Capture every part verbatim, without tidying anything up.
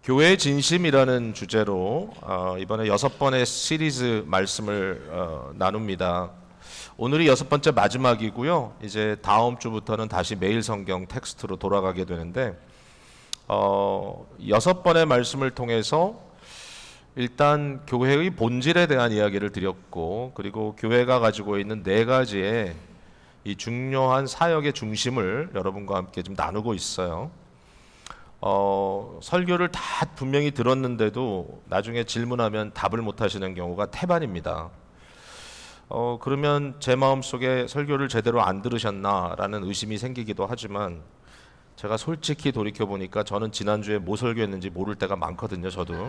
교회의 진심이라는 주제로 어, 이번에 여섯 번의 시리즈 말씀을 어, 나눕니다. 오늘이 여섯 번째 마지막이고요. 이제 다음 주부터는 다시 매일 성경 텍스트로 돌아가게 되는데 어, 여섯 번의 말씀을 통해서 일단 교회의 본질에 대한 이야기를 드렸고, 그리고 교회가 가지고 있는 네 가지의 이 중요한 사역의 중심을 여러분과 함께 좀 나누고 있어요. 어, 설교를 다 분명히 들었는데도 나중에 질문하면 답을 못 하시는 경우가 태반입니다. 어, 그러면 제 마음속에 설교를 제대로 안 들으셨나라는 의심이 생기기도 하지만, 제가 솔직히 돌이켜보니까 저는 지난주에 뭐 설교했는지 모를 때가 많거든요, 저도.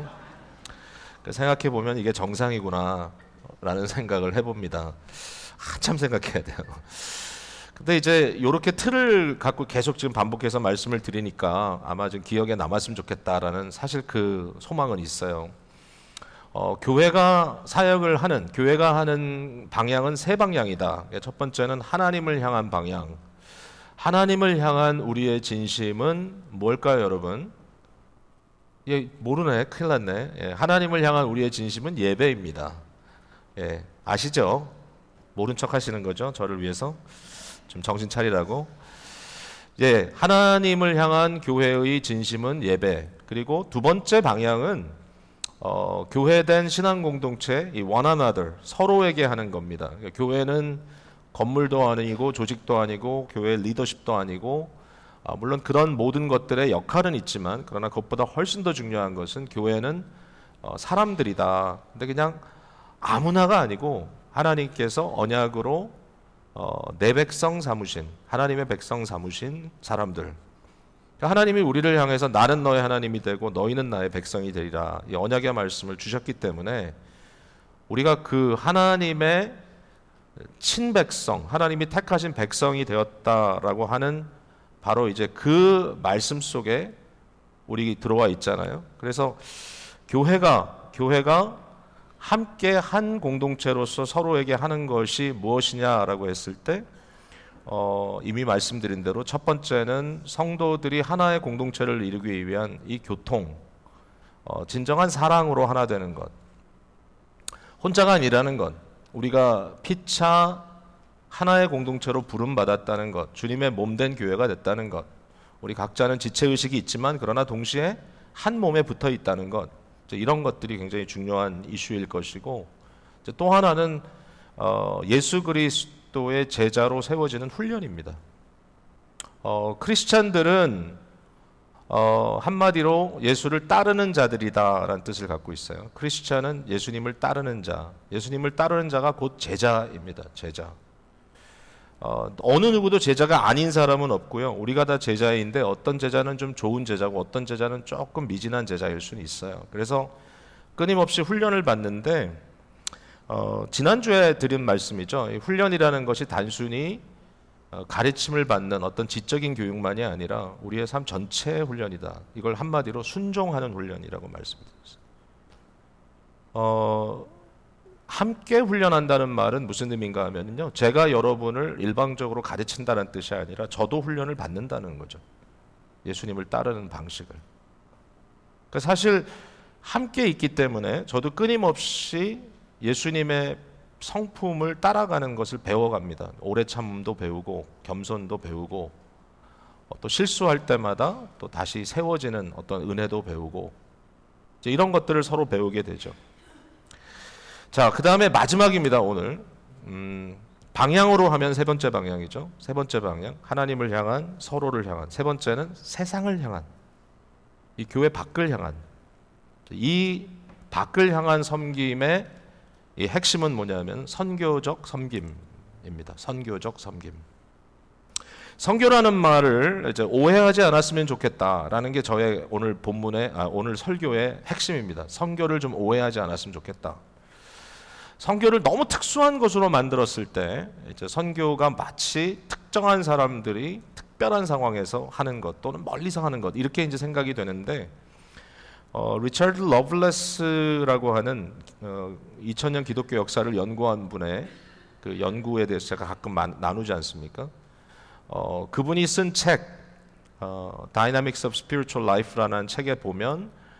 생각해보면 이게 정상이구나 라는 생각을 해봅니다. 한참 생각해야 돼요. 근데 이제 이렇게 틀을 갖고 계속 지금 반복해서 말씀을 드리니까 아마 좀 기억에 남았으면 좋겠다라는 사실 그 소망은 있어요. 어, 교회가 사역을 하는, 교회가 하는 방향은 세 방향이다. 첫 번째는 하나님을 향한 방향. 하나님을 향한 우리의 진심은 뭘까요, 여러분? 예, 모르네. 큰일 났네. 예, 하나님을 향한 우리의 진심은 예배입니다. 예, 아시죠? 모른 척 하시는 거죠? 저를 위해서. 좀 정신 차리라고. 예, 하나님을 향한 교회의 진심은 예배. 그리고 두 번째 방향은 어, 교회된 신앙 공동체, 이 one another, 서로에게 하는 겁니다. 그러니까 교회는 건물도 아니고 조직도 아니고 교회 리더십도 아니고, 아, 물론 그런 모든 것들의 역할은 있지만, 그러나 그것보다 훨씬 더 중요한 것은 교회는 어, 사람들이다. 근데 그냥 아무나가 아니고 하나님께서 언약으로 어, 내 백성 삼으신, 하나님의 백성 삼으신 사람들. 하나님이 우리를 향해서 나는 너의 하나님이 되고 너희는 나의 백성이 되리라, 이 언약의 말씀을 주셨기 때문에 우리가 그 하나님의 친백성, 하나님이 택하신 백성이 되었다라고 하는 바로 이제 그 말씀 속에 우리 들어와 있잖아요. 그래서 교회가 교회가 함께 한 공동체로서 서로에게 하는 것이 무엇이냐라고 했을 때 어, 이미 말씀드린 대로 첫 번째는 성도들이 하나의 공동체를 이루기 위한 이 교통, 어, 진정한 사랑으로 하나 되는 것. 혼자가 아니라는 것. 우리가 피차 하나의 공동체로 부름받았다는 것. 주님의 몸된 교회가 됐다는 것. 우리 각자는 지체의식이 있지만 그러나 동시에 한 몸에 붙어 있다는 것. 이런 것들이 굉장히 중요한 이슈일 것이고, 또 하나는 어, 예수 그리스도의 제자로 세워지는 훈련입니다. 어, 크리스찬들은 어, 한마디로 예수를 따르는 자들이다라는 뜻을 갖고 있어요. 크리스찬은 예수님을 따르는 자, 예수님을 따르는 자가 곧 제자입니다. 제자. 어, 어느 누구도 제자가 아닌 사람은 없고요. 우리가 다 제자인데 어떤 제자는 좀 좋은 제자고 어떤 제자는 조금 미진한 제자일 수는 있어요. 그래서 끊임없이 훈련을 받는데, 어, 지난주에 드린 말씀이죠. 이 훈련이라는 것이 단순히 어, 가르침을 받는 어떤 지적인 교육만이 아니라 우리의 삶 전체의 훈련이다. 이걸 한마디로 순종하는 훈련이라고 말씀드렸어요. 어, 함께 훈련한다는 말은 무슨 의미인가 하면요, 제가 여러분을 일방적으로 가르친다는 뜻이 아니라 저도 훈련을 받는다는 거죠. 예수님을 따르는 방식을. 그러니까 사실 함께 있기 때문에 저도 끊임없이 예수님의 성품을 따라가는 것을 배워갑니다. 오래 참음도 배우고 겸손도 배우고, 또 실수할 때마다 또 다시 세워지는 어떤 은혜도 배우고, 이제 이런 것들을 서로 배우게 되죠. 자, 그 다음에 마지막입니다, 오늘. 음, 방향으로 하면 세 번째 방향이죠. 세 번째 방향. 하나님을 향한, 서로를 향한. 세 번째는 세상을 향한, 이 교회 밖을 향한. 이 밖을 향한 섬김의 이 핵심은 뭐냐면 선교적 섬김입니다. 선교적 섬김. 선교라는 말을 이제 오해하지 않았으면 좋겠다라는 게 저의 오늘 본문의, 아, 오늘 설교의 핵심입니다. 선교를 좀 오해하지 않았으면 좋겠다. 선교를 너무 특수한 것으로 만들었을 때 이제 선교가 마치 특정한 사람들이 특별한 상황에서 하는 것 또는 멀리서 하는 것, 이렇게 이제 생각이 되는데, 어, 리처드 러블레스라고 하는 어, 이천 년 기독교 역사를 연구한 분의 그 연구에 대해서 제가 가끔 마, 나누지 않습니까? 어, 그분이 쓴 책 어, Dynamics of Spiritual Life라는 책에 보면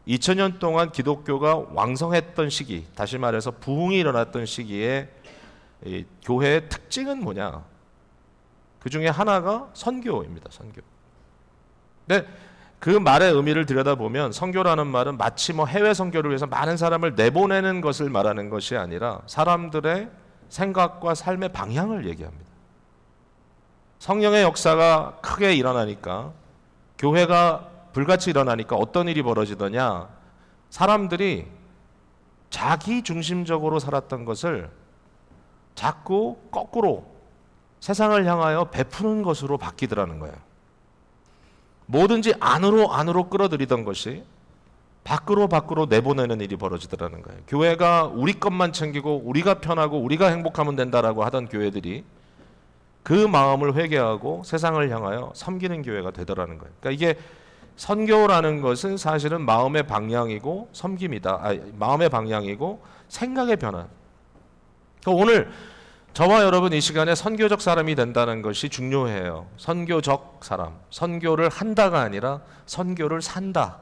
이천 년 동안 기독교가 왕성했던 시기, 다시 말해서 부흥이 일어났던 시기에 이 교회의 특징은 뭐냐? 그 중에 하나가 선교입니다. 선교. 근데 그 말의 의미를 들여다보면 선교라는 말은 마치 뭐 해외 선교를 위해서 많은 사람을 내보내는 것을 말하는 것이 아니라 사람들의 생각과 삶의 방향을 얘기합니다. 성령의 역사가 크게 일어나니까, 교회가 불같이 일어나니까 어떤 일이 벌어지더냐? 사람들이 자기 중심적으로 살았던 것을 자꾸 거꾸로 세상을 향하여 베푸는 것으로 바뀌더라는 거예요. 뭐든지 안으로 안으로 끌어들이던 것이 밖으로 밖으로 내보내는 일이 벌어지더라는 거예요. 교회가 우리 것만 챙기고 우리가 편하고 우리가 행복하면 된다라고 하던 교회들이 그 마음을 회개하고 세상을 향하여 섬기는 교회가 되더라는 거예요. 그러니까 이게 선교라는 것은 사실은 마음의 방향이고 섬김이다. 아, 마음의 방향이고 생각의 변화. 그러니까 오늘 저와 여러분 이 시간에 선교적 사람이 된다는 것이 중요해요. 선교적 사람. 선교를 한다가 아니라 선교를 산다.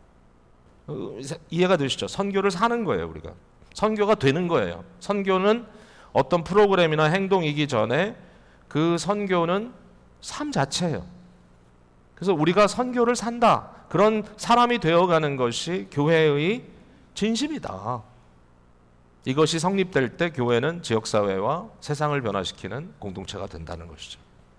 이해가 되시죠? 선교를 사는 거예요, 우리가. 선교가 되는 거예요. 선교는 어떤 프로그램이나 행동이기 전에 그 선교는 삶 자체예요. 그래서 우리가 선교를 산다. 그런 사람이 되어가는 것이 교회의 진심이다. 이것이 성립될 때 교회는 지역사회와 세상을 변화시키는 공동체가 된다는 것이죠.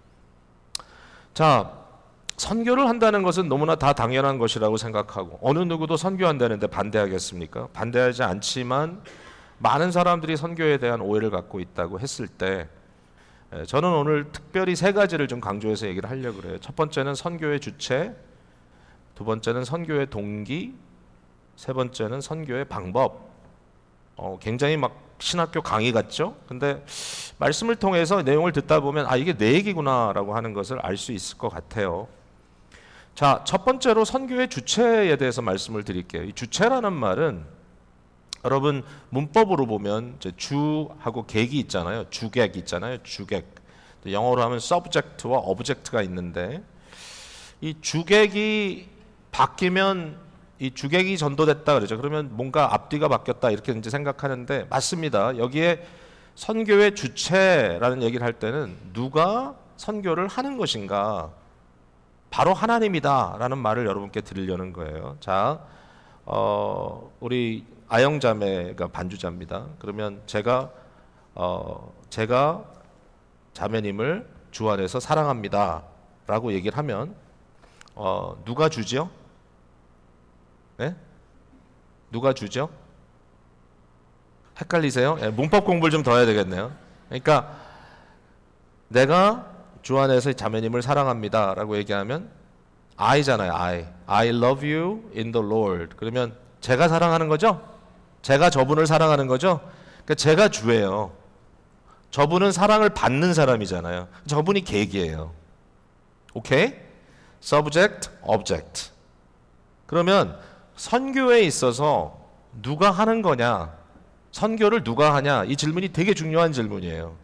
자, 선교를 한다는 것은 너무나 다 당연한 것이라고 생각하고 어느 누구도 선교한다는데 반대하겠습니까? 반대하지 않지만 많은 사람들이 선교에 대한 오해를 갖고 있다고 했을 때 저는 오늘 특별히 세 가지를 좀 강조해서 얘기를 하려고 그래요. 첫 번째는 선교의 주체, 두 번째는 선교의 동기, 세 번째는 선교의 방법. 어, 굉장히 막 신학교 강의 같죠? 근데 말씀을 통해서 내용을 듣다 보면 아 이게 내 얘기구나라고 하는 것을 알 수 있을 것 같아요. 자, 첫 번째로 선교의 주체에 대해서 말씀을 드릴게요. 이 주체라는 말은 여러분 문법으로 보면 이제 주하고 객이 있잖아요. 주객 있잖아요. 주객. 영어로 하면 subject와 object가 있는데 이 주객이 바뀌면 이 주객이 전도됐다 그러죠. 그러면 뭔가 앞뒤가 바뀌었다 이렇게 이제 생각하는데 맞습니다. 여기에 선교의 주체라는 얘기를 할 때는 누가 선교를 하는 것인가? 바로 하나님이다라는 말을 여러분께 드리려는 거예요. 자, 어, 우리 아영자매가 반주자입니다. 그러면 제가 어, 제가 자매님을 주 안에서 사랑합니다라고 얘기를 하면 어, 누가 주지요? 네? 누가 주죠? 헷갈리세요? 네, 문법 공부를 좀 더 해야 되겠네요. 그러니까 내가 주 안에서 자매님을 사랑합니다 라고 얘기하면 I잖아요. I. I love you in the Lord. 그러면 제가 사랑하는 거죠? 제가 저분을 사랑하는 거죠? 그러니까 제가 주예요. 저분은 사랑을 받는 사람이잖아요. 저분이 객이에요. 오케이? Subject, Object. 그러면 선교에 있어서 누가 하는 거냐? 선교를 누가 하냐? 이 질문이 되게 중요한 질문이에요.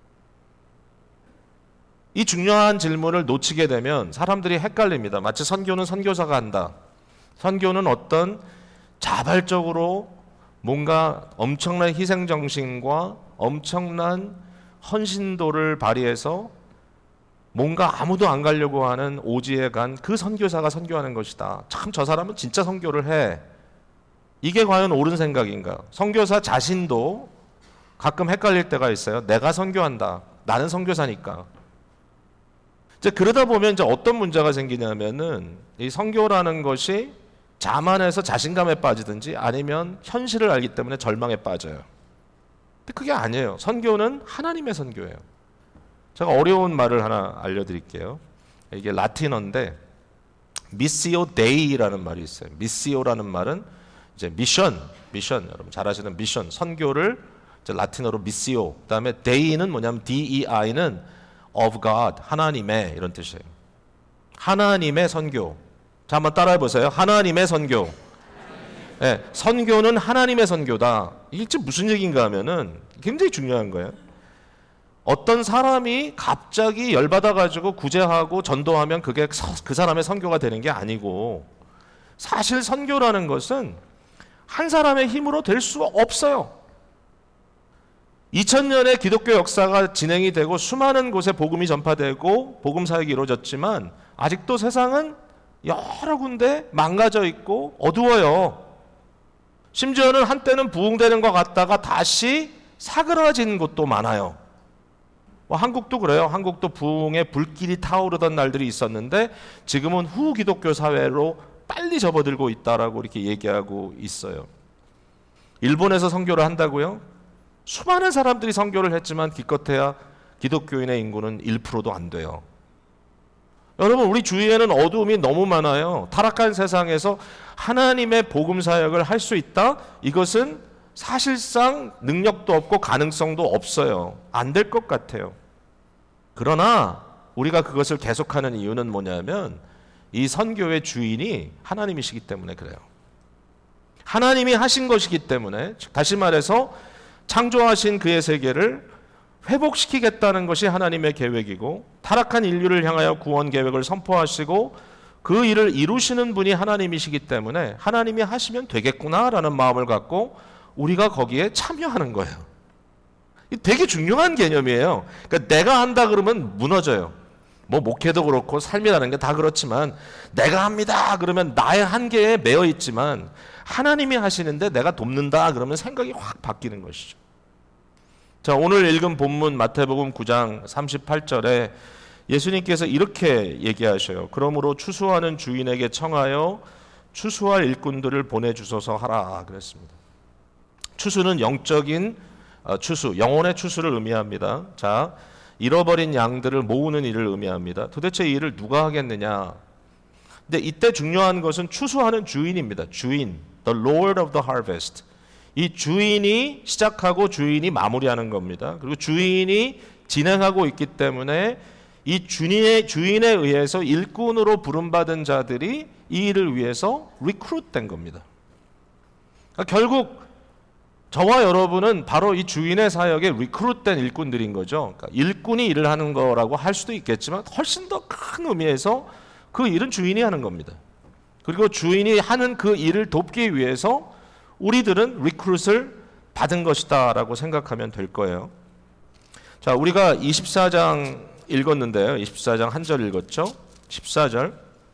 이 중요한 질문을 놓치게 되면 사람들이 헷갈립니다. 마치 선교는 선교사가 한다. 선교는 어떤 자발적으로 뭔가 엄청난 희생정신과 엄청난 헌신도를 발휘해서 뭔가 아무도 안 가려고 하는 오지에 간 그 선교사가 선교하는 것이다. 참 저 사람은 진짜 선교를 해. 이게 과연 옳은 생각인가? 선교사 자신도 가끔 헷갈릴 때가 있어요. 내가 선교한다. 나는 선교사니까. 이제 그러다 보면 이제 어떤 문제가 생기냐면은 이 선교라는 것이 자만해서 자신감에 빠지든지 아니면 현실을 알기 때문에 절망에 빠져요. 근데 그게 아니에요. 선교는 하나님의 선교예요. 제가 어려운 말을 하나 알려드릴게요. 이게 라틴어인데 미시오 데이라는 말이 있어요. 미시오라는 말은 이제 미션, 미션 여러분 잘 아시는 미션, 선교를 이제 라틴어로 미시오. 그다음에 데이는 뭐냐면 D-E-I는 of God, 하나님의 이런 뜻이에요. 하나님의 선교. 자, 한번 따라해 보세요. 하나님의 선교. 네, 선교는 하나님의 선교다. 이게 무슨 얘기인가 하면은 굉장히 중요한 거예요. 어떤 사람이 갑자기 열받아가지고 구제하고 전도하면 그게 그 사람의 선교가 되는 게 아니고 사실 선교라는 것은 한 사람의 힘으로 될 수가 없어요. 이천 년의 기독교 역사가 진행이 되고 수많은 곳에 복음이 전파되고 복음 사역이 이루어졌지만 아직도 세상은 여러 군데 망가져 있고 어두워요. 심지어는 한때는 부흥되는 것 같다가 다시 사그라진 곳도 많아요. 뭐 한국도 그래요. 한국도 부흥의 불길이 타오르던 날들이 있었는데 지금은 후기독교 사회로 빨리 접어들고 있다라고 이렇게 얘기하고 있어요. 일본에서 선교를 한다고요? 수많은 사람들이 선교를 했지만 기껏해야 기독교인의 인구는 일 퍼센트도 안 돼요. 여러분, 우리 주위에는 어두움이 너무 많아요. 타락한 세상에서 하나님의 복음 사역을 할 수 있다? 이것은 사실상 능력도 없고 가능성도 없어요. 안 될 것 같아요. 그러나 우리가 그것을 계속하는 이유는 뭐냐면 이 선교의 주인이 하나님이시기 때문에 그래요. 하나님이 하신 것이기 때문에, 다시 말해서 창조하신 그의 세계를 회복시키겠다는 것이 하나님의 계획이고 타락한 인류를 향하여 구원 계획을 선포하시고 그 일을 이루시는 분이 하나님이시기 때문에 하나님이 하시면 되겠구나라는 마음을 갖고 우리가 거기에 참여하는 거예요. 되게 중요한 개념이에요. 그러니까 내가 한다 그러면 무너져요. 뭐 목회도 그렇고 삶이라는 게 다 그렇지만 내가 합니다 그러면 나의 한계에 매여 있지만 하나님이 하시는데 내가 돕는다 그러면 생각이 확 바뀌는 것이죠. 자, 오늘 읽은 본문 마태복음 구 장 삼십팔 절에 예수님께서 이렇게 얘기하셔요. 그러므로 추수하는 주인에게 청하여 추수할 일꾼들을 보내주소서 하라 그랬습니다. 추수는 영적인 추수, 영혼의 추수를 의미합니다. 자, 잃어버린 양들을 모으는 일을 의미합니다. 도대체 이 일을 누가 하겠느냐? 근데 이때 중요한 것은 추수하는 주인입니다. 주인, the Lord of the harvest. 이 주인이 시작하고 주인이 마무리하는 겁니다. 그리고 주인이 진행하고 있기 때문에 이 주인의, 주인에 의해서 일꾼으로 부름받은 자들이 이 일을 위해서 리크루트된 겁니다. 그러니까 결국 저와 여러분은 바로 이 주인의 사역에 리크루트된 일꾼들인 거죠. 그러니까 일꾼이 일을 하는 거라고 할 수도 있겠지만 훨씬 더 큰 의미에서 그 일은 주인이 하는 겁니다. 그리고 주인이 하는 그 일을 돕기 위해서 우리들은 리크루트를 받은 것이다 라고 생각하면 될 거예요. 자, 우리가 이십사 장 읽었는데요. 이십사 장 한 절 읽었죠? 십사 절.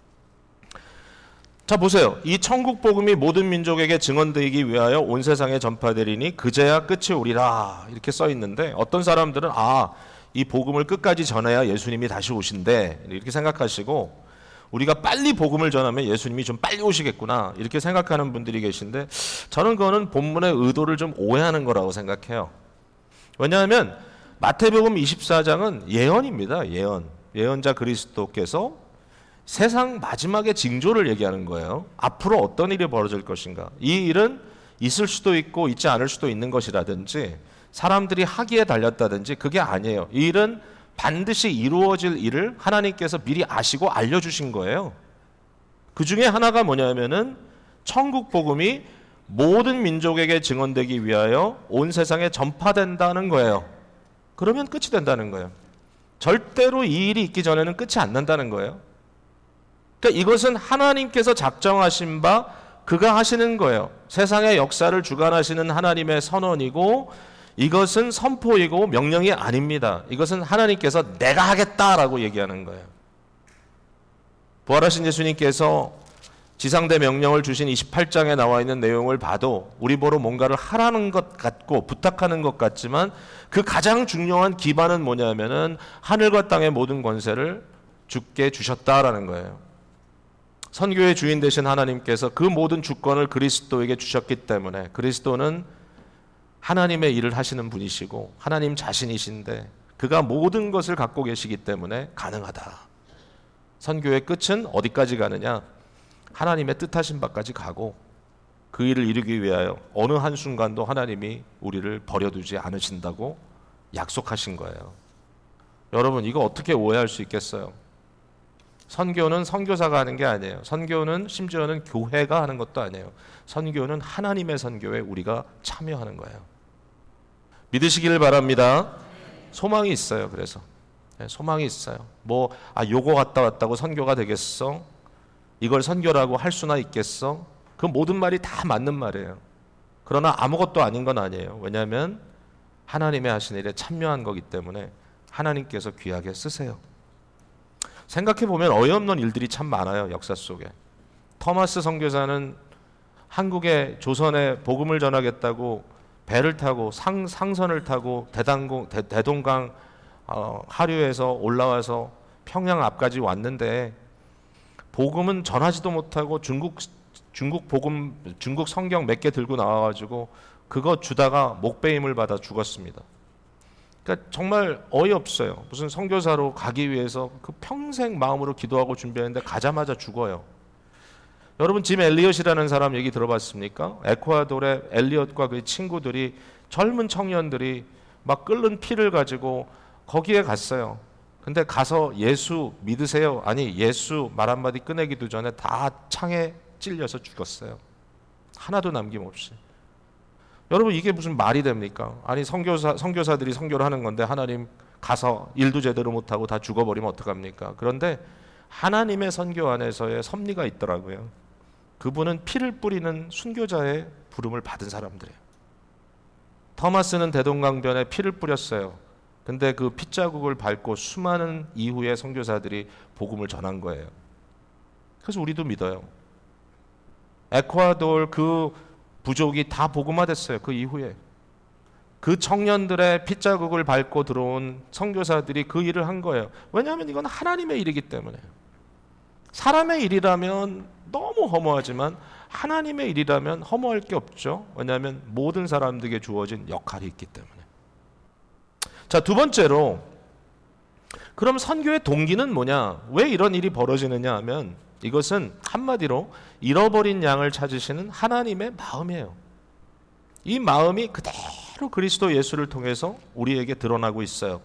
자, 보세요. 이 천국 복음이 모든 민족에게 증언되기 위하여 온 세상에 전파되리니 그제야 끝이 오리라 이렇게 써 있는데 어떤 사람들은 아, 이 복음을 끝까지 전해야 예수님이 다시 오신대 이렇게 생각하시고 우리가 빨리 복음을 전하면 예수님이 좀 빨리 오시겠구나 이렇게 생각하는 분들이 계신데 저는 그거는 본문의 의도를 좀 오해하는 거라고 생각해요. 왜냐하면 마태복음 이십사 장은 예언입니다. 예언. 예언자 그리스도께서 세상 마지막의 징조를 얘기하는 거예요. 앞으로 어떤 일이 벌어질 것인가. 이 일은 있을 수도 있고 있지 않을 수도 있는 것이라든지 사람들이 하기에 달렸다든지 그게 아니에요. 이 일은 반드시 이루어질 일을 하나님께서 미리 아시고 알려주신 거예요. 그 중에 하나가 뭐냐면은 천국 복음이 모든 민족에게 증언되기 위하여 온 세상에 전파된다는 거예요. 그러면 끝이 된다는 거예요. 절대로 이 일이 있기 전에는 끝이 안 난다는 거예요. 그러니까 이것은 하나님께서 작정하신 바 그가 하시는 거예요. 세상의 역사를 주관하시는 하나님의 선언이고 이것은 선포이고 명령이 아닙니다. 이것은 하나님께서 내가 하겠다라고 얘기하는 거예요. 부활하신 예수님께서 지상대 명령을 주신 이십팔 장에 나와 있는 내용을 봐도 우리 보러 뭔가를 하라는 것 같고 부탁하는 것 같지만 그 가장 중요한 기반은 뭐냐면은 하늘과 땅의 모든 권세를 주께 주셨다라는 거예요. 선교의 주인 되신 하나님께서 그 모든 주권을 그리스도에게 주셨기 때문에 그리스도는 하나님의 일을 하시는 분이시고 하나님 자신이신데 그가 모든 것을 갖고 계시기 때문에 가능하다. 선교의 끝은 어디까지 가느냐? 하나님의 뜻하신 바까지 가고 그 일을 이루기 위하여 어느 한순간도 하나님이 우리를 버려두지 않으신다고 약속하신 거예요. 여러분, 이거 어떻게 오해할 수 있겠어요? 선교는 선교사가 하는 게 아니에요. 선교는 심지어는 교회가 하는 것도 아니에요. 선교는 하나님의 선교에 우리가 참여하는 거예요. 믿으시기를 바랍니다. 소망이 있어요. 그래서 소망이 있어요. 뭐 아 요거 갔다 왔다고 선교가 되겠어? 이걸 선교라고 할 수나 있겠어? 그 모든 말이 다 맞는 말이에요. 그러나 아무것도 아닌 건 아니에요. 왜냐하면 하나님의 하신 일에 참여한 거기 때문에 하나님께서 귀하게 쓰세요. 생각해보면 어이없는 일들이 참 많아요. 역사 속에. 토마스 선교사는 한국의 조선에 복음을 전하겠다고 배를 타고 상, 상선을 타고 대단공, 대, 대동강 어, 하류에서 올라와서 평양 앞까지 왔는데 복음은 전하지도 못하고 중국 중국 복음 중국 성경 몇 개 들고 나와가지고 그거 주다가 목배임을 받아 죽었습니다. 그러니까 정말 어이없어요. 무슨 선교사로 가기 위해서 그 평생 마음으로 기도하고 준비했는데 가자마자 죽어요. 여러분 짐 엘리엇이라는 사람 얘기 들어봤습니까? 에콰도르의 엘리엇과 그 친구들이 젊은 청년들이 막 끓는 피를 가지고 거기에 갔어요. 근데 가서 예수 믿으세요? 아니 예수 말 한마디 꺼내기도 전에 다 창에 찔려서 죽었어요. 하나도 남김없이. 여러분 이게 무슨 말이 됩니까? 아니 선교사, 선교사들이 선교를 하는 건데 하나님 가서 일도 제대로 못하고 다 죽어버리면 어떡합니까? 그런데 하나님의 선교 안에서의 섭리가 있더라고요. 그분은 피를 뿌리는 순교자의 부름을 받은 사람들이에요. 토마스는 대동강변에 피를 뿌렸어요. 근데 그 핏자국을 밟고 수많은 이후의 선교사들이 복음을 전한 거예요. 그래서 우리도 믿어요. 에콰도르 그 부족이 다 복음화됐어요. 그 이후에. 그 청년들의 핏자국을 밟고 들어온 선교사들이 그 일을 한 거예요. 왜냐하면 이건 하나님의 일이기 때문에. 사람의 일이라면 너무 허무하지만 하나님의 일이라면 허무할 게 없죠. 왜냐하면 모든 사람들에게 주어진 역할이 있기 때문에. 자, 두 번째로 그럼 선교의 동기는 뭐냐? 왜 이런 일이 벌어지느냐 하면 이것은 한마디로 잃어버린 양을 찾으시는 하나님의 마음이에요. 이 마음이 그대로 그리스도 예수를 통해서 우리에게 드러나고 있어요.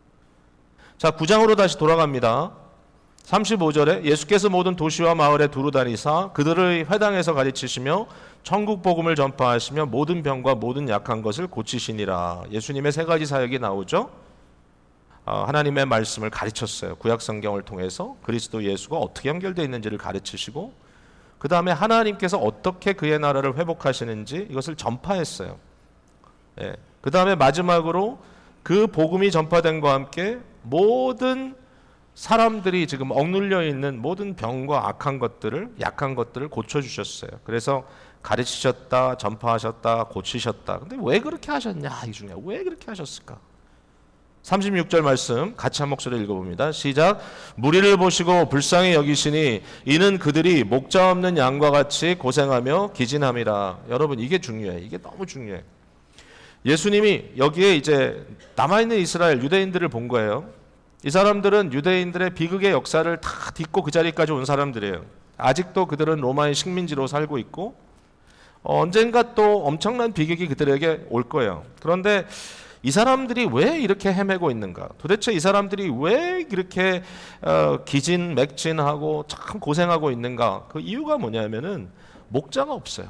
자, 구 장으로 다시 돌아갑니다. 삼십오 절에 예수께서 모든 도시와 마을에 두루 다니사 그들의 회당에서 가르치시며 천국 복음을 전파하시며 모든 병과 모든 약한 것을 고치시니라. 예수님의 세 가지 사역이 나오죠. 어, 하나님의 말씀을 가르쳤어요. 구약 성경을 통해서 그리스도 예수가 어떻게 연결되어 있는지를 가르치시고 그 다음에 하나님께서 어떻게 그의 나라를 회복하시는지 이것을 전파했어요. 예. 그 다음에 마지막으로 그 복음이 전파된과 함께 모든 사람들이 지금 억눌려 있는 모든 병과 악한 것들을 약한 것들을 고쳐주셨어요. 그래서 가르치셨다, 전파하셨다, 고치셨다. 근데 왜 그렇게 하셨냐? 이 중에 왜 그렇게 하셨을까? 삼십육 절 말씀 같이 한 목소리 읽어봅니다. 시작. 무리를 보시고 불쌍히 여기시니 이는 그들이 목자 없는 양과 같이 고생하며 기진함이라. 여러분 이게 중요해. 이게 너무 중요해. 예수님이 여기에 이제 남아있는 이스라엘 유대인들을 본 거예요. 이 사람들은 유대인들의 비극의 역사를 다 딛고 그 자리까지 온 사람들이에요. 아직도 그들은 로마의 식민지로 살고 있고 어, 언젠가 또 엄청난 비극이 그들에게 올 거예요. 그런데 이 사람들이 왜 이렇게 헤매고 있는가? 도대체 이 사람들이 왜 이렇게 어, 기진맥진하고 참 고생하고 있는가? 그 이유가 뭐냐면은 목자가 없어요.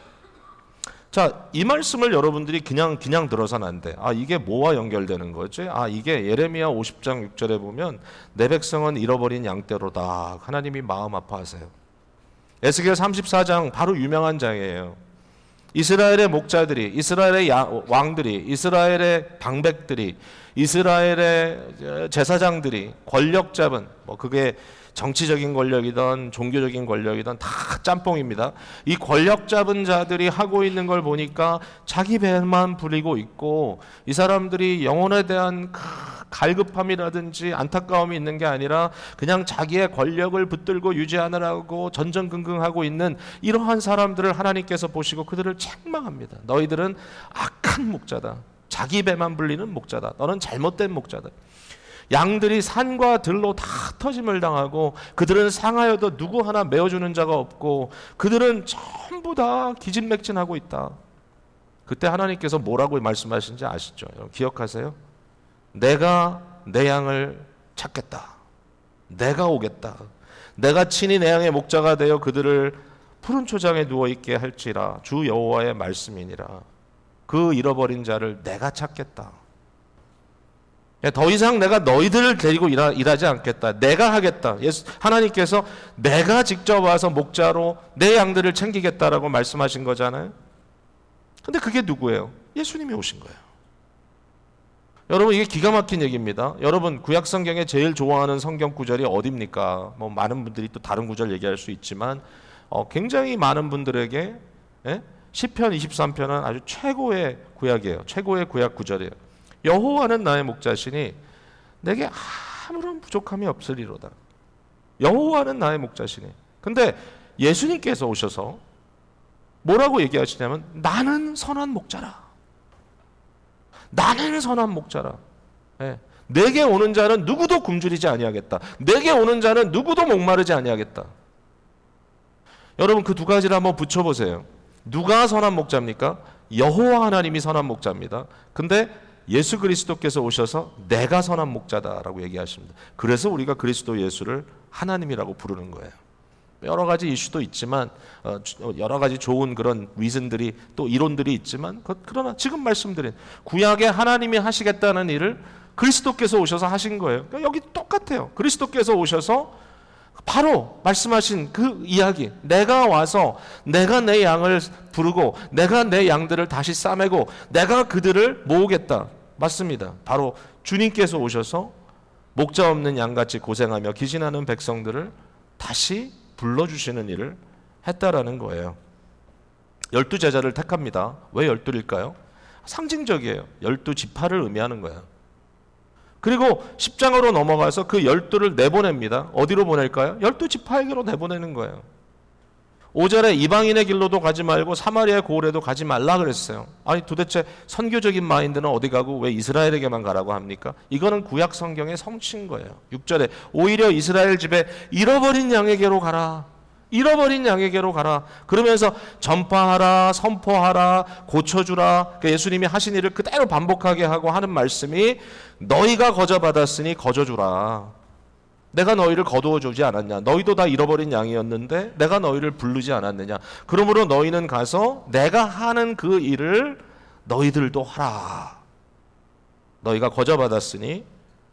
자, 이 말씀을 여러분들이 그냥 그냥 들어서는 안 돼. 아, 이게 뭐와 연결되는 거지? 아, 이게 예레미야 오십 장 육 절에 보면 내 백성은 잃어버린 양떼로다. 하나님이 마음 아파하세요. 에스겔 삼십사 장 바로 유명한 장이에요. 이스라엘의 목자들이, 이스라엘의 왕들이, 이스라엘의 방백들이, 이스라엘의 제사장들이 권력 잡은, 뭐 그게 정치적인 권력이든 종교적인 권력이든 다 짬뽕입니다. 이 권력 잡은 자들이 하고 있는 걸 보니까 자기 배만 부리고 있고 이 사람들이 영혼에 대한 갈급함이라든지 안타까움이 있는 게 아니라 그냥 자기의 권력을 붙들고 유지하느라고 전전긍긍하고 있는 이러한 사람들을 하나님께서 보시고 그들을 책망합니다. 너희들은 악한 목자다. 자기 배만 불리는 목자다. 너는 잘못된 목자다. 양들이 산과 들로 다 터짐을 당하고 그들은 상하여도 누구 하나 메어주는 자가 없고 그들은 전부 다 기진맥진하고 있다. 그때 하나님께서 뭐라고 말씀하신지 아시죠? 기억하세요? 내가 내 양을 찾겠다. 내가 오겠다. 내가 친히 내 양의 목자가 되어 그들을 푸른 초장에 누워있게 할지라. 주 여호와의 말씀이니라. 그 잃어버린 자를 내가 찾겠다. 더 이상 내가 너희들을 데리고 일하, 일하지 않겠다. 내가 하겠다. 예수, 하나님께서 내가 직접 와서 목자로 내 양들을 챙기겠다라고 말씀하신 거잖아요. 근데 그게 누구예요? 예수님이 오신 거예요. 여러분, 이게 기가 막힌 얘기입니다. 여러분, 구약 성경에 제일 좋아하는 성경 구절이 어디입니까? 뭐 많은 분들이 또 다른 구절 얘기할 수 있지만 어, 굉장히 많은 분들에게 예? 시편 이십삼 편은 아주 최고의 구약이에요. 최고의 구약 구절이에요. 여호와는 나의 목자시니 내게 아무런 부족함이 없으리로다. 여호와는 나의 목자시니. 근데 예수님께서 오셔서 뭐라고 얘기하시냐면 나는 선한 목자라. 나는 선한 목자라. 네. 내게 오는 자는 누구도 굶주리지 아니하겠다. 내게 오는 자는 누구도 목마르지 아니하겠다. 여러분, 그 두 가지를 한번 붙여보세요. 누가 선한 목자입니까? 여호와 하나님이 선한 목자입니다. 근데 예수 그리스도께서 오셔서 내가 선한 목자다라고 얘기하십니다. 그래서 우리가 그리스도 예수를 하나님이라고 부르는 거예요. 여러 가지 이슈도 있지만 여러 가지 좋은 그런 위선들이 또 이론들이 있지만 그러나 지금 말씀드린 구약에 하나님이 하시겠다는 일을 그리스도께서 오셔서 하신 거예요. 그러니까 여기 똑같아요. 그리스도께서 오셔서 바로 말씀하신 그 이야기, 내가 와서 내가 내 양을 부르고 내가 내 양들을 다시 싸매고 내가 그들을 모으겠다. 맞습니다. 바로 주님께서 오셔서 목자 없는 양같이 고생하며 기신하는 백성들을 다시 불러주시는 일을 했다라는 거예요. 열두 제자를 택합니다. 왜 열둘일까요? 상징적이에요. 열두 지파를 의미하는 거예요. 그리고 십 장으로 넘어가서 그 열두를 내보냅니다. 어디로 보낼까요? 열두 지파에게로 내보내는 거예요. 오 절에 이방인의 길로도 가지 말고 사마리아의 고을에도 가지 말라 그랬어요. 아니 도대체 선교적인 마인드는 어디 가고 왜 이스라엘에게만 가라고 합니까? 이거는 구약 성경의 성취인 거예요. 육 절에 오히려 이스라엘 집에 잃어버린 양에게로 가라. 잃어버린 양에게로 가라. 그러면서 전파하라, 선포하라, 고쳐주라. 예수님이 하신 일을 그대로 반복하게 하고 하는 말씀이 너희가 거저받았으니 거저주라. 내가 너희를 거두어 주지 않았냐. 너희도 다 잃어버린 양이었는데 내가 너희를 부르지 않았느냐. 그러므로 너희는 가서 내가 하는 그 일을 너희들도 하라. 너희가 거저받았으니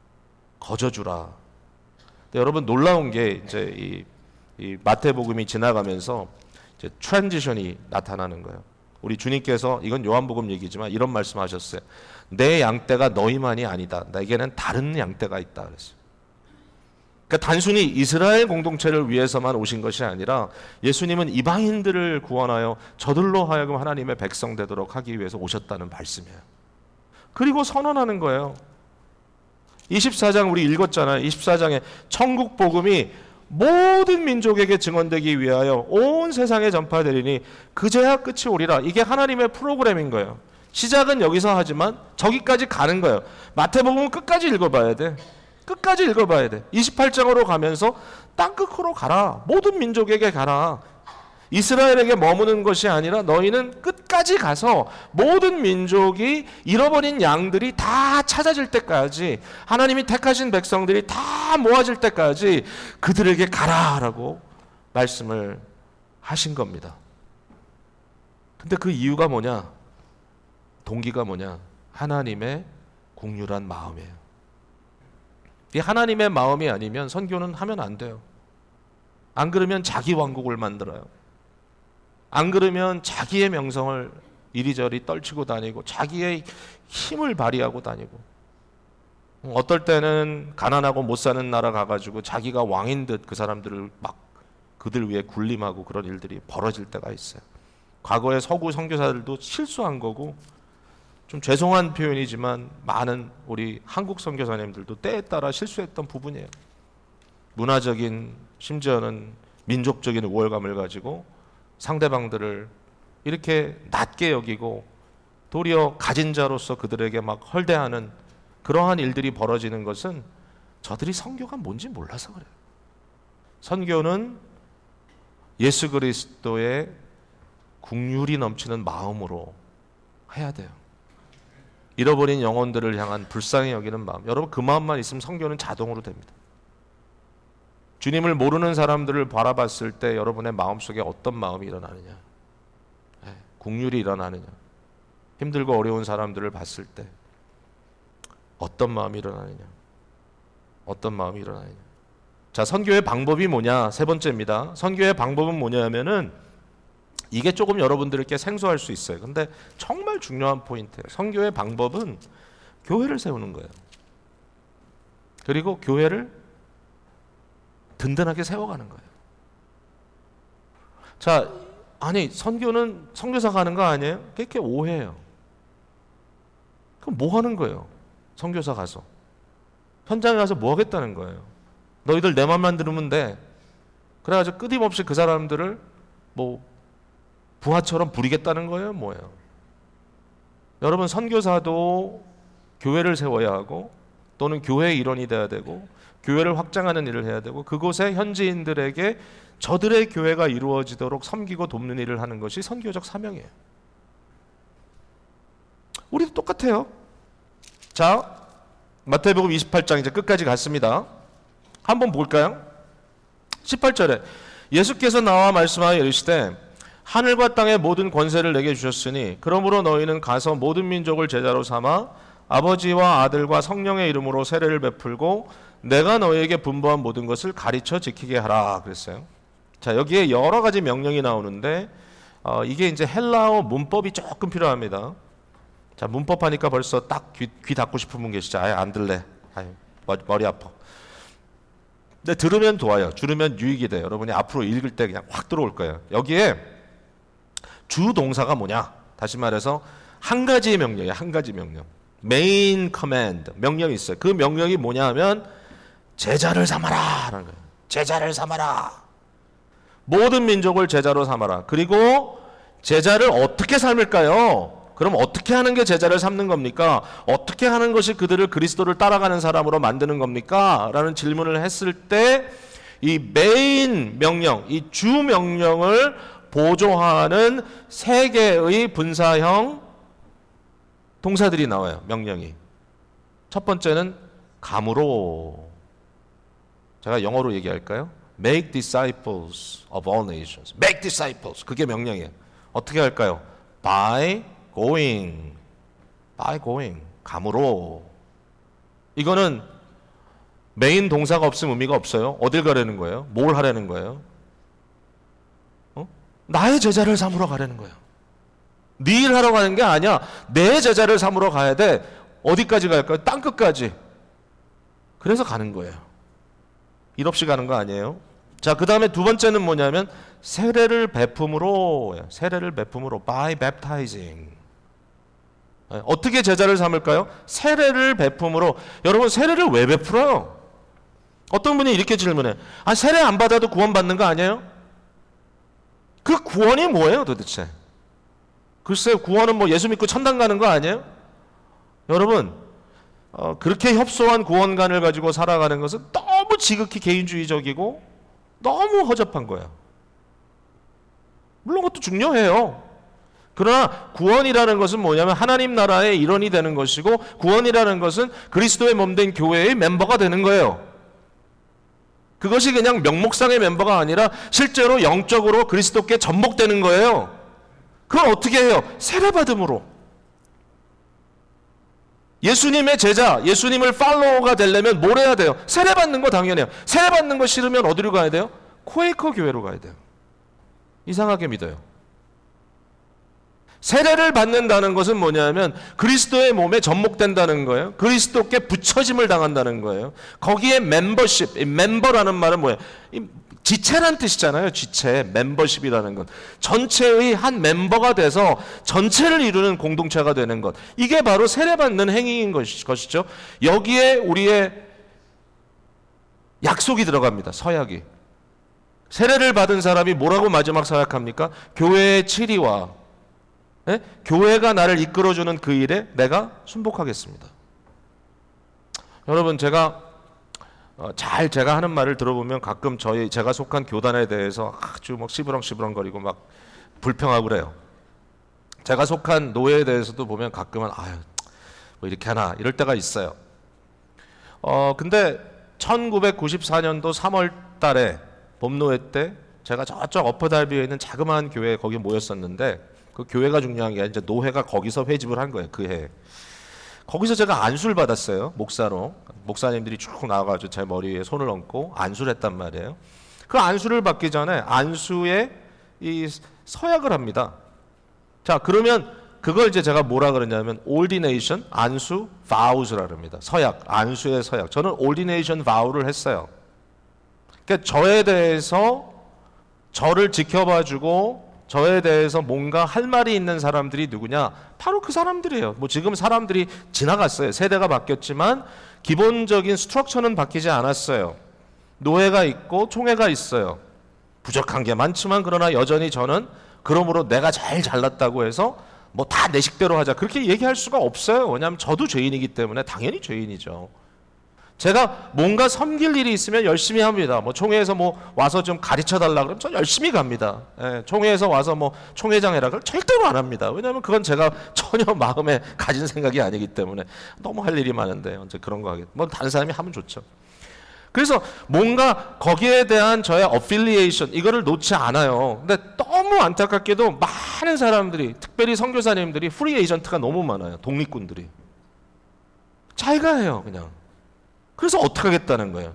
거저주라. 여러분 놀라운 게 이제 이 이 마태복음이 지나가면서 이제 트랜지션이 나타나는 거예요. 우리 주님께서 이건 요한복음 얘기지만 이런 말씀하셨어요. 내 양떼가 너희만이 아니다. 내게는 다른 양떼가 있다 그랬어요. 그러니까 단순히 이스라엘 공동체를 위해서만 오신 것이 아니라 예수님은 이방인들을 구원하여 저들로 하여금 하나님의 백성 되도록 하기 위해서 오셨다는 말씀이에요. 그리고 선언하는 거예요. 이십사 장 우리 읽었잖아요. 이십사 장에 천국 복음이 모든 민족에게 증언되기 위하여 온 세상에 전파되리니 그제야 끝이 오리라. 이게 하나님의 프로그램인 거예요. 시작은 여기서 하지만 저기까지 가는 거예요. 마태복음은 끝까지 읽어봐야 돼. 끝까지 읽어봐야 돼. 이십팔 장으로 가면서 땅끝으로 가라. 모든 민족에게 가라. 이스라엘에게 머무는 것이 아니라 너희는 끝까지 가서 모든 민족이 잃어버린 양들이 다 찾아질 때까지, 하나님이 택하신 백성들이 다 모아질 때까지 그들에게 가라라고 말씀을 하신 겁니다. 근데 그 이유가 뭐냐? 동기가 뭐냐? 하나님의 국률한 마음이에요. 이 하나님의 마음이 아니면 선교는 하면 안 돼요. 안 그러면 자기 왕국을 만들어요. 안 그러면 자기의 명성을 이리저리 떨치고 다니고 자기의 힘을 발휘하고 다니고, 어떨 때는 가난하고 못 사는 나라 가가지고 자기가 왕인 듯 그 사람들을 막 그들 위해 군림하고 그런 일들이 벌어질 때가 있어요. 과거에 서구 선교사들도 실수한 거고, 좀 죄송한 표현이지만 많은 우리 한국 선교사님들도 때에 따라 실수했던 부분이에요. 문화적인, 심지어는 민족적인 우월감을 가지고 상대방들을 이렇게 낮게 여기고 도리어 가진 자로서 그들에게 막 헐대하는 그러한 일들이 벌어지는 것은 저들이 선교가 뭔지 몰라서 그래요. 선교는 예수 그리스도의 국률이 넘치는 마음으로 해야 돼요. 잃어버린 영혼들을 향한 불쌍히 여기는 마음. 여러분 그 마음만 있으면 선교는 자동으로 됩니다. 주님을 모르는 사람들을 바라봤을 때 여러분의 마음속에 어떤 마음이 일어나느냐? 네, 국률이 일어나느냐? 힘들고 어려운 사람들을 봤을 때 어떤 마음이 일어나느냐? 어떤 마음이 일어나느냐? 자, 선교의 방법이 뭐냐? 세 번째입니다. 선교의 방법은 뭐냐면은 이게 조금 여러분들께 생소할 수 있어요. 근데 정말 중요한 포인트예요. 선교의 방법은 교회를 세우는 거예요. 그리고 교회를 든든하게 세워가는 거예요. 자, 아니 선교는 선교사가 하는 거 아니에요? 그렇게 오해해요. 그럼 뭐 하는 거예요? 선교사 가서 현장에 가서 뭐 하겠다는 거예요? 너희들 내 맘만 들으면 돼. 그래가지고 끊임없이 그 사람들을 뭐 부하처럼 부리겠다는 거예요? 뭐예요? 여러분, 선교사도 교회를 세워야 하고 또는 교회의 일원이 돼야 되고 교회를 확장하는 일을 해야 되고 그곳에 현지인들에게 저들의 교회가 이루어지도록 섬기고 돕는 일을 하는 것이 선교적 사명이에요. 우리도 똑같아요. 자, 마태복음 이십팔 장 이제 끝까지 갔습니다. 한번 볼까요? 십팔 절에 예수께서 나와 말씀하여 이르시되 하늘과 땅의 모든 권세를 내게 주셨으니 그러므로 너희는 가서 모든 민족을 제자로 삼아 아버지와 아들과 성령의 이름으로 세례를 베풀고 내가 너희에게 분부한 모든 것을 가르쳐 지키게 하라 그랬어요. 자, 여기에 여러 가지 명령이 나오는데 어, 이게 이제 헬라어 문법이 조금 필요합니다. 자, 문법 하니까 벌써 딱 귀, 귀 닫고 싶은 분 계시죠? 아예 안 들래. 아유, 머리, 머리 아파. 근데 들으면 좋아요. 들으면 유익이 돼요. 여러분이 앞으로 읽을 때 그냥 확 들어올 거예요. 여기에 주 동사가 뭐냐? 다시 말해서 한 가지의 명령이에요. 한 가지 명령. 메인 커맨드 명령이 있어요. 그 명령이 뭐냐 하면 제자를 삼아라 라는 거예요. 제자를 삼아라. 모든 민족을 제자로 삼아라. 그리고 제자를 어떻게 삼을까요? 그럼 어떻게 하는 게 제자를 삼는 겁니까? 어떻게 하는 것이 그들을 그리스도를 따라가는 사람으로 만드는 겁니까? 라는 질문을 했을 때 이 메인 명령, 이 주 명령을 보조하는 세 개의 분사형 동사들이 나와요. 명령이. 첫 번째는 감으로. 제가 영어로 얘기할까요? Make disciples of all nations. Make disciples. 그게 명령이에요. 어떻게 할까요? By going. By going. 감으로. 이거는 메인 동사가 없으면 의미가 없어요. 어딜 가려는 거예요? 뭘 하려는 거예요? 어? 나의 제자를 삼으러 가려는 거예요. 네 일 하러 가는 게 아니야. 내 제자를 삼으러 가야 돼. 어디까지 갈까요? 땅끝까지. 그래서 가는 거예요. 일 없이 가는 거 아니에요. 자, 그 다음에 두 번째는 뭐냐면 세례를 베품으로. 세례를 베품으로. By baptizing. 어떻게 제자를 삼을까요? 세례를 베품으로. 여러분, 세례를 왜 베풀어요? 어떤 분이 이렇게 질문해. 아, 세례 안 받아도 구원받는 거 아니에요? 그 구원이 뭐예요 도대체? 글쎄요, 구원은 뭐 예수 믿고 천당 가는 거 아니에요? 여러분, 어, 그렇게 협소한 구원관을 가지고 살아가는 것은 너무 지극히 개인주의적이고 너무 허접한 거예요. 물론 그것도 중요해요. 그러나 구원이라는 것은 뭐냐면 하나님 나라의 일원이 되는 것이고 구원이라는 것은 그리스도의 몸된 교회의 멤버가 되는 거예요. 그것이 그냥 명목상의 멤버가 아니라 실제로 영적으로 그리스도께 접목되는 거예요. 그걸 어떻게 해요? 세례받음으로. 예수님의 제자, 예수님을 팔로워가 되려면 뭘 해야 돼요? 세례받는 거 당연해요. 세례받는 거 싫으면 어디로 가야 돼요? 코에이커 교회로 가야 돼요. 이상하게 믿어요. 세례를 받는다는 것은 뭐냐면 그리스도의 몸에 접목된다는 거예요. 그리스도께 붙여짐을 당한다는 거예요. 거기에 멤버십, 이 멤버라는 말은 뭐예요? 이 지체란 뜻이잖아요. 지체, 멤버십이라는 것. 전체의 한 멤버가 돼서 전체를 이루는 공동체가 되는 것. 이게 바로 세례받는 행위인 것이죠. 여기에 우리의 약속이 들어갑니다. 서약이. 세례를 받은 사람이 뭐라고 마지막 서약합니까? 교회의 치리와 네? 교회가 나를 이끌어주는 그 일에 내가 순복하겠습니다. 여러분, 제가 어, 잘 제가 하는 말을 들어보면 가끔 저희 제가 속한 교단에 대해서 아주 막 시부렁시부렁거리고 막 불평하고 그래요. 제가 속한 노예에 대해서도 보면 가끔은 아유 뭐 이렇게 하나 이럴 때가 있어요. 어 근데 천구백구십사 년도 삼월 달에 봄노예 때 제가 저쪽 어퍼달비에 있는 자그마한 교회에 거기 모였었는데 그 교회가 중요한 게 아니라 이제 노회가 거기서 회집을 한 거예요. 그 해. 거기서 제가 안수를 받았어요. 목사로. 목사님들이 쭉 나와가지고 제 머리에 손을 얹고 안수를 했단 말이에요. 그 안수를 받기 전에 안수에 이 서약을 합니다. 자, 그러면 그걸 이제 제가 뭐라 그러냐면 ordination, 안수, vows라 합니다. 서약, 안수의 서약. 저는 ordination vow를 했어요. 그러니까 저에 대해서 저를 지켜봐주고 저에 대해서 뭔가 할 말이 있는 사람들이 누구냐? 바로 그 사람들이에요. 뭐 지금 사람들이 지나갔어요. 세대가 바뀌었지만 기본적인 스트럭처는 바뀌지 않았어요. 노예가 있고 총회가 있어요. 부족한 게 많지만 그러나 여전히 저는 그러므로 내가 제일 잘났다고 해서 뭐 다 내 식대로 하자 그렇게 얘기할 수가 없어요. 왜냐하면 저도 죄인이기 때문에 당연히 죄인이죠. 제가 뭔가 섬길 일이 있으면 열심히 합니다. 뭐 총회에서 뭐 와서 좀 가르쳐 달라 그러면 저 열심히 갑니다. 예, 총회에서 와서 뭐 총회장 해라 그러면 절대로 안 합니다. 왜냐하면 그건 제가 전혀 마음에 가진 생각이 아니기 때문에 너무 할 일이 많은데 언제 그런 거 하겠. 뭐 다른 사람이 하면 좋죠. 그래서 뭔가 거기에 대한 저의 어필리에이션 이거를 놓지 않아요. 근데 너무 안타깝게도 많은 사람들이 특별히 선교사님들이 프리 에이전트가 너무 많아요. 독립군들이. 자기가 해요 그냥. 그래서 어떻게 하겠다는 거예요.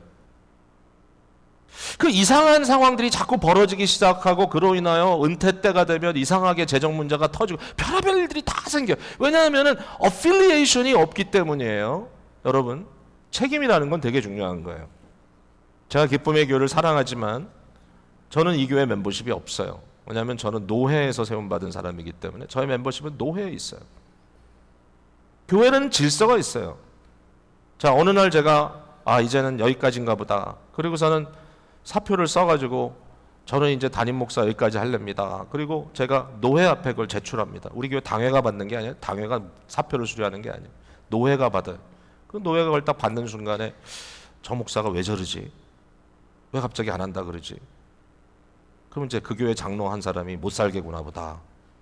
그 이상한 상황들이 자꾸 벌어지기 시작하고 그로 인하여 은퇴 때가 되면 이상하게 재정 문제가 터지고 별의별 일들이 다 생겨요. 왜냐하면 어필리에이션이 없기 때문이에요. 여러분 책임이라는 건 되게 중요한 거예요. 제가 기쁨의 교회를 사랑하지만 저는 이 교회 멤버십이 없어요. 왜냐하면 저는 노회에서 세움받은 사람이기 때문에 저의 멤버십은 노회에 있어요. 교회는 질서가 있어요. 자, 어느 날 제가 아 이제는 여기까지인가 보다. 그리고서는 사표를 써가지고 저는 이제 담임 목사 여기까지 할랍니다. 그리고 제가 노회 앞에 그걸 제출합니다. 우리 교회 당회가 받는 게 아니에요. 당회가 사표를 수리하는 게 아니에요. 노회가 받아요. 그 노회가 그걸 딱 받는 순간에 저 목사가 왜 저러지? 왜 갑자기 안 한다 그러지? 그럼 이제 그 교회 장로 한 사람이 못 살겠구나 보다.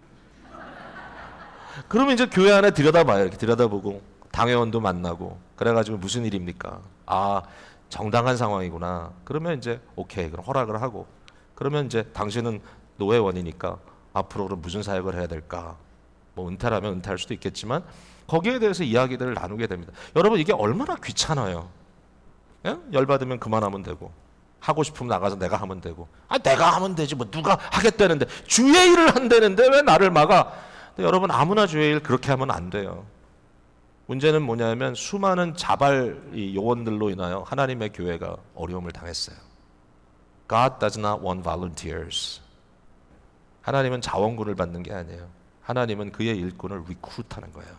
그러면 이제 교회 안에 들여다봐요. 이렇게 들여다보고 당회원도 만나고 그래가지고 무슨 일입니까? 아 정당한 상황이구나. 그러면 이제 오케이 그럼 허락을 하고 그러면 이제 당신은 노회원이니까 앞으로 그럼 무슨 사역을 해야 될까? 뭐 은퇴라면 은퇴할 수도 있겠지만 거기에 대해서 이야기들을 나누게 됩니다. 여러분 이게 얼마나 귀찮아요. 예? 열받으면 그만하면 되고 하고 싶으면 나가서 내가 하면 되고 아 내가 하면 되지 뭐 누가 하겠다는데 주의 일을 한다는데 왜 나를 막아? 근데 여러분 아무나 주의 일 그렇게 하면 안 돼요. 문제는 뭐냐면 수많은 자발 요원들로 인하여 하나님의 교회가 어려움을 당했어요. God does not want volunteers. 하나님은 자원군을 받는 게 아니에요. 하나님은 그의 일꾼을 리크루트하는 거예요.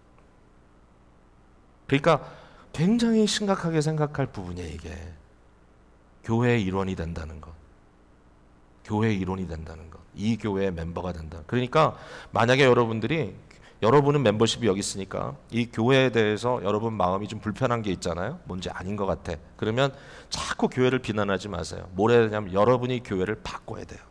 그러니까 굉장히 심각하게 생각할 부분이에요. 이게 교회의 일원이 된다는 것, 교회의 일원이 된다는 것, 이 교회의 멤버가 된다. 그러니까 만약에 여러분들이 여러분은 멤버십이 여기 있으니까 이 교회에 대해서 여러분 마음이 좀 불편한 게 있잖아요. 뭔지 아닌 것 같아. 그러면 자꾸 교회를 비난하지 마세요. 뭘 해야 되냐면 여러분이 교회를 바꿔야 돼요.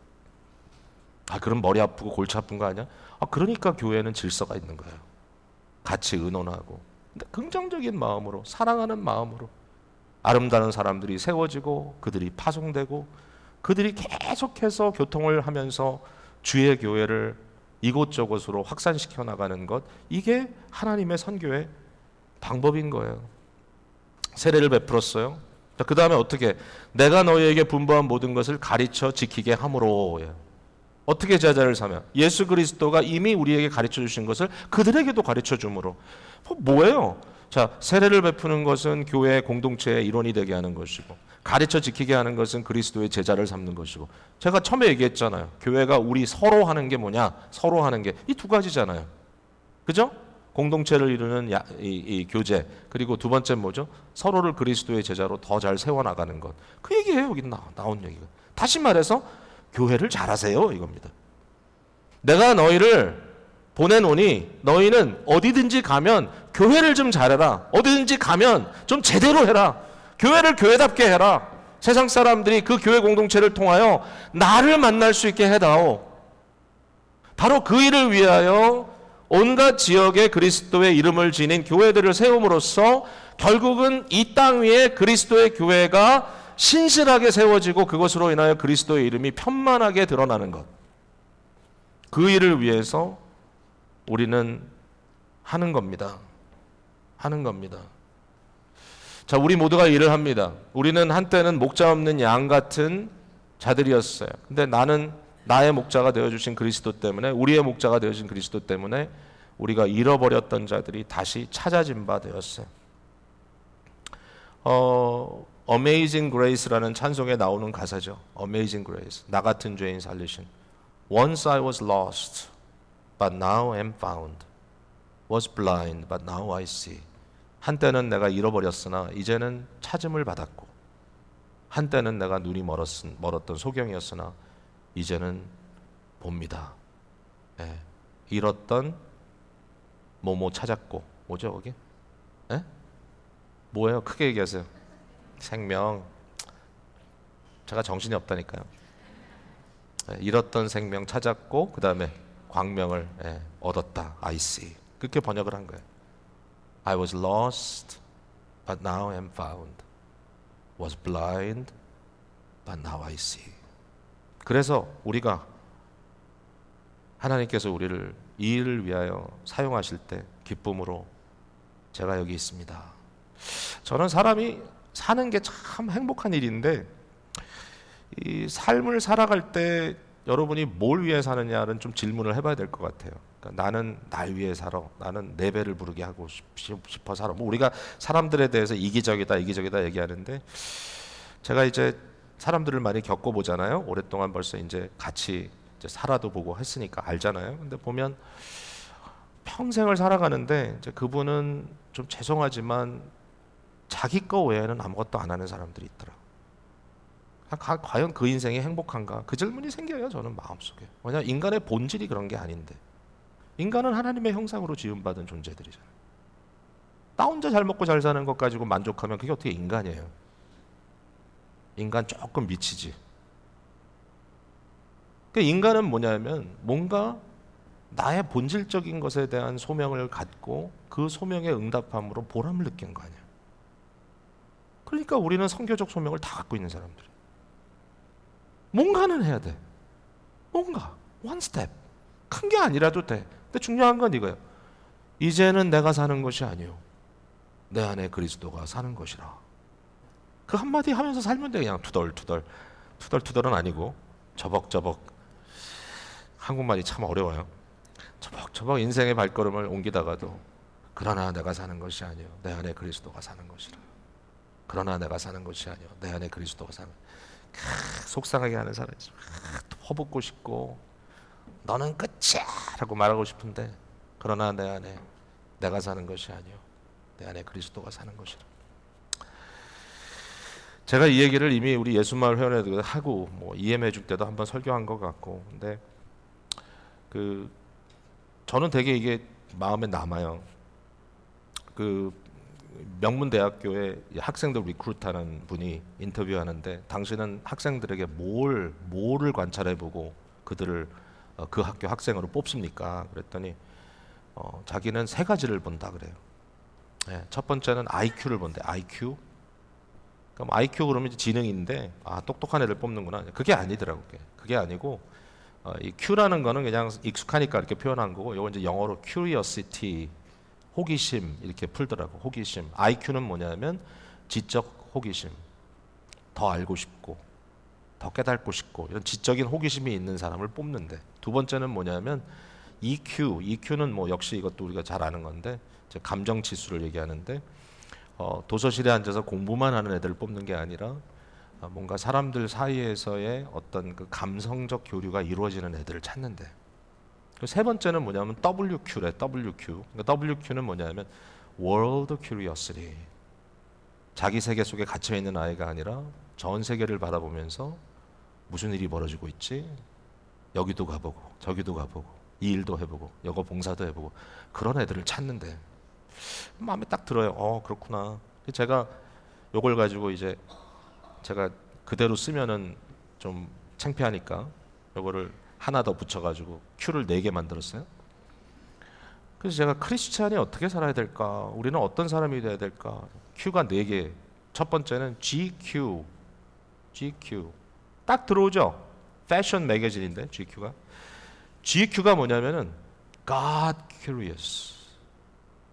아 그럼 머리 아프고 골치 아픈 거 아니야? 아 그러니까 교회는 질서가 있는 거예요. 같이 의논하고 근데 긍정적인 마음으로 사랑하는 마음으로 아름다운 사람들이 세워지고 그들이 파송되고 그들이 계속해서 교통을 하면서 주의 교회를 이곳저곳으로 확산시켜 나가는 것 이게 하나님의 선교의 방법인 거예요. 세례를 베풀었어요. 그 다음에 어떻게 내가 너희에게 분부한 모든 것을 가르쳐 지키게 함으로 어떻게 제자를 삼아? 예수 그리스도가 이미 우리에게 가르쳐 주신 것을 그들에게도 가르쳐 줌으로 뭐예요? 자, 세례를 베푸는 것은 교회의 공동체의 일원이 되게 하는 것이고 가르쳐 지키게 하는 것은 그리스도의 제자를 삼는 것이고 제가 처음에 얘기했잖아요. 교회가 우리 서로 하는 게 뭐냐? 서로 하는 게 이 두 가지잖아요. 그죠? 공동체를 이루는 야, 이, 이 교제 그리고 두 번째 뭐죠? 서로를 그리스도의 제자로 더 잘 세워나가는 것. 그 얘기예요. 여기 나, 나온 얘기가. 다시 말해서 교회를 잘하세요 이겁니다. 내가 너희를 보내노니 너희는 어디든지 가면 교회를 좀 잘해라. 어디든지 가면 좀 제대로 해라. 교회를 교회답게 해라. 세상 사람들이 그 교회 공동체를 통하여 나를 만날 수 있게 해다오. 바로 그 일을 위하여 온갖 지역에 그리스도의 이름을 지닌 교회들을 세움으로써 결국은 이 땅 위에 그리스도의 교회가 신실하게 세워지고 그것으로 인하여 그리스도의 이름이 편만하게 드러나는 것. 그 일을 위해서 우리는 하는 겁니다. 하는 겁니다. 자, 우리 모두가 일을 합니다. 우리는 한때는 목자 없는 양 같은 자들이었어요. 근데 나는 나의 목자가 되어주신 그리스도 때문에, 우리의 목자가 되어주신 그리스도 때문에 우리가 잃어버렸던 자들이 다시 찾아진 바 되었어요. 어, Amazing Grace라는 찬송에 나오는 가사죠. Amazing Grace. 나 같은 죄인 살리신. Once I was lost, but now am found. Was blind, but now I see. 한때는 내가 잃어버렸으나 이제는 찾음을 받았고, 한때는 내가 눈이 멀었은, 멀었던 소경이었으나 이제는 봅니다. 예. 잃었던 뭐뭐 찾았고, 뭐죠 거기? 예? 뭐예요? 크게 얘기하세요. 생명. 제가 정신이 없다니까요. 예, 잃었던 생명 찾았고, 그 다음에 광명을 예, 얻었다. I see. 그렇게 번역을 한 거예요. I was lost, but now am found. Was blind, but now I see. 그래서 우리가 하나님께서 우리를 이 일을 위하여 사용하실 때 기쁨으로 제가 여기 있습니다. 저는 사람이 사는 게 참 행복한 일인데, 이 삶을 살아갈 때 여러분이 뭘 위해 사느냐는 좀 질문을 해봐야 될 것 같아요. 그러니까 나는 날 위해 살아. 나는 내 배를 부르게 하고 싶어 살아. 뭐 우리가 사람들에 대해서 이기적이다, 이기적이다 얘기하는데, 제가 이제 사람들을 많이 겪어보잖아요. 오랫동안 벌써 이제 같이 이제 살아도 보고 했으니까 알잖아요. 근데 보면 평생을 살아가는데 이제 그분은 좀 죄송하지만 자기 거 외에는 아무것도 안 하는 사람들이 있더라. 가, 과연 그 인생이 행복한가? 그 질문이 생겨요. 저는 마음속에. 왜냐하면 인간의 본질이 그런 게 아닌데, 인간은 하나님의 형상으로 지음받은 존재들이잖아요. 나 혼자 잘 먹고 잘 사는 것 가지고 만족하면 그게 어떻게 인간이에요? 인간 조금 미치지. 그러니까 인간은 뭐냐면 뭔가 나의 본질적인 것에 대한 소명을 갖고 그 소명에 응답함으로 보람을 느끼는 거 아니야. 그러니까 우리는 선교적 소명을 다 갖고 있는 사람들이에요. 뭔가는 해야 돼. 뭔가 one step. 큰 게 아니라도 돼. 근데 중요한 건 이거예요. 이제는 내가 사는 것이 아니요, 내 안에 그리스도가 사는 것이라. 그 한마디 하면서 살면 돼. 그냥 투덜투덜. 투덜투덜은 아니고 저벅저벅. 한국말이 참 어려워요. 저벅저벅 인생의 발걸음을 옮기다가도, 그러나 내가 사는 것이 아니요, 내 안에 그리스도가 사는 것이라. 그러나 내가 사는 것이 아니요, 내 안에 그리스도가 사는. 크, 속상하게 하는 사람이 퍼붓고 싶고 너는 끝이야 라고 말하고 싶은데, 그러나 내 안에 내가 사는 것이 아니요, 내 안에 그리스도가 사는 것이라. 제가 이 얘기를 이미 우리 예수마을 회원회도 하고 뭐 이엠해 줄 때도 한번 설교한 것 같고, 근데 그 저는 되게 이게 마음에 남아요. 그 명문대학교에 학생들 리크루트하는 분이 인터뷰하는데, 당신은 학생들에게 뭘 뭐를 관찰해보고 그들을 어, 그 학교 학생으로 뽑습니까? 그랬더니 어, 자기는 세 가지를 본다 그래요. 네, 첫 번째는 아이큐를 본대. 아이큐. 그럼 아이큐 그러면 이제 지능인데, 아 똑똑한 애들 뽑는구나. 그게 아니더라고요. 그게, 그게 아니고 어, 이 Q라는 거는 그냥 익숙하니까 이렇게 표현한 거고, 이거 이제 영어로 curiosity, 호기심 이렇게 풀더라고. 호기심. 아이큐는 뭐냐면 지적 호기심. 더 알고 싶고 더 깨닫고 싶고 이런 지적인 호기심이 있는 사람을 뽑는데, 두 번째는 뭐냐면 이큐. 이큐는 뭐 역시 이것도 우리가 잘 아는 건데, 이제 감정 지수를 얘기하는데, 어, 도서실에 앉아서 공부만 하는 애들을 뽑는 게 아니라 어, 뭔가 사람들 사이에서의 어떤 그 감성적 교류가 이루어지는 애들을 찾는데, 세 번째는 뭐냐면 더블유큐래. 더블유큐. 그러니까 더블유큐는 뭐냐면 World Curiosity. 자기 세계 속에 갇혀 있는 아이가 아니라 전 세계를 바라보면서 무슨 일이 벌어지고 있지? 여기도 가보고 저기도 가보고 이 일도 해보고 여거 봉사도 해보고 그런 애들을 찾는데, 마음에 딱 들어요. 어 그렇구나. 제가 요걸 가지고 이제 제가 그대로 쓰면은 좀 창피하니까 요거를 하나 더 붙여가지고 Q를 네 개 만들었어요. 그래서 제가 크리스찬이 어떻게 살아야 될까? 우리는 어떤 사람이 돼야 될까? Q가 네 개. 첫 번째는 지큐. 지큐. 딱 들어오죠? 패션 매거진인데 지큐가. 지큐가 뭐냐면은 God curious.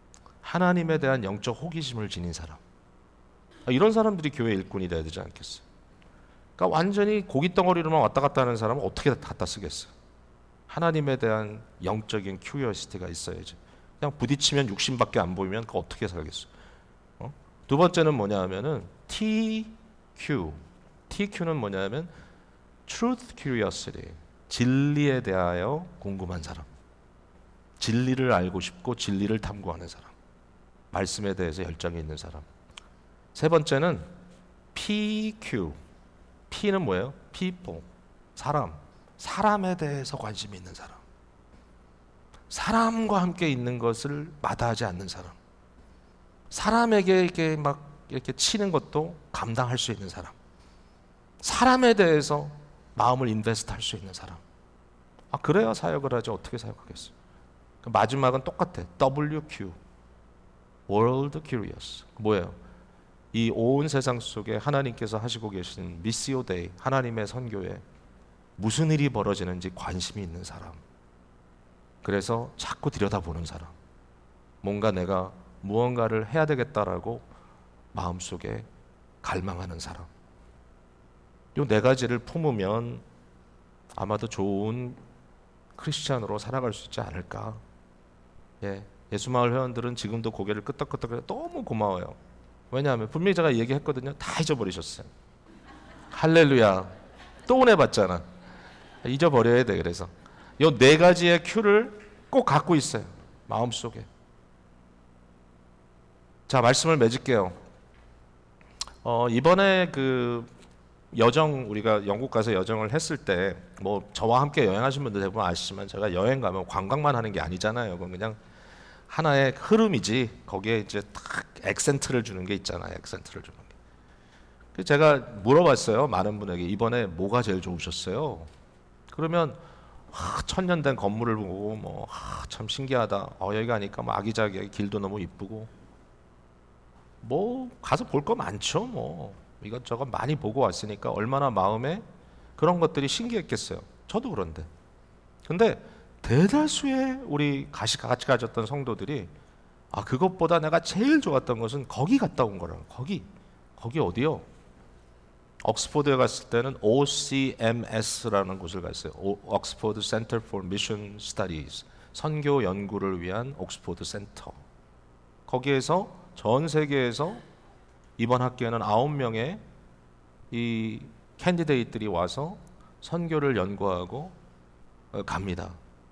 하나님에 대한 영적 호기심을 지닌 사람. 이런 사람들이 교회 일꾼이 돼야 되지 않겠어요? 그러니까 완전히 고깃 덩어리로만 왔다 갔다 하는 사람은 어떻게 갖다 쓰겠어요? 하나님에 대한 영적인 큐리오시티가 있어야지. 그냥 부딪히면 육신밖에 안 보이면 그거 어떻게 살겠어요? 어? 두 번째는 뭐냐 하면은 티큐. 티큐는 뭐냐 하면 Truth Curiosity. 진리에 대하여 궁금한 사람. 진리를 알고 싶고 진리를 탐구하는 사람. 말씀에 대해서 열정이 있는 사람. 세 번째는 피큐. P는 뭐예요? people. 사람. 사람에 대해서 관심이 있는 사람. 사람과 함께 있는 것을 마다하지 않는 사람. 사람에게 이렇게 막 이렇게 치는 것도 감당할 수 있는 사람. 사람에 대해서 마음을 인베스트 할 수 있는 사람. 아, 그래야 사역을 하지 어떻게 사역하겠어요? 마지막은 똑같아. 더블유큐. World Curious. 뭐예요? 이 온 세상 속에 하나님께서 하시고 계신 미시오 데이, 하나님의 선교에 무슨 일이 벌어지는지 관심이 있는 사람. 그래서 자꾸 들여다보는 사람. 뭔가 내가 무언가를 해야 되겠다라고 마음속에 갈망하는 사람. 이 네 가지를 품으면 아마도 좋은 크리스찬으로 살아갈 수 있지 않을까. 예, 예수마을 회원들은 지금도 고개를 끄덕끄덕해서 너무 고마워요. 왜냐하면 분명히 제가 얘기했거든요. 다 잊어버리셨어요. 할렐루야. 또 은혜받잖아. 잊어버려야 돼. 그래서 이 네 가지의 큐를 꼭 갖고 있어요. 마음속에. 자, 말씀을 맺을게요. 어, 이번에 그 여정, 우리가 영국 가서 여정을 했을 때 뭐 저와 함께 여행하신 분들 대부분 아시지만 제가 여행 가면 관광만 하는 게 아니잖아요. 그건 그냥 하나의 흐름이지. 거기에 이제 딱 액센트를 주는 게 있잖아요. 액센트를 주는 게. 제가 물어봤어요. 많은 분에게 이번에 뭐가 제일 좋으셨어요? 그러면 하, 천년 된 건물을 보고 뭐 참 신기하다. 어, 여기 가니까 뭐 아기자기하게 길도 너무 이쁘고 뭐 가서 볼 거 많죠. 뭐 이것저것 많이 보고 왔으니까 얼마나 마음에 그런 것들이 신기했겠어요. 저도 그런데. 근데 대다수의 우리 같이 가졌던 성도들이 아, 그것보다 내가 제일 좋았던 것은 거기 갔다 온 거라고. 거기. 거기 어디요? 옥스포드에 갔을 때는 오씨엠에스라는 곳을 갔어요. 옥스포드 Center for Mission Studies. 선교 연구를 위한 옥스포드 센터. 거기에서 전 세계에서 이번 학기에는 아홉 명의 이 캔디데이트들이 와서 선교를 연구하고 갑니다.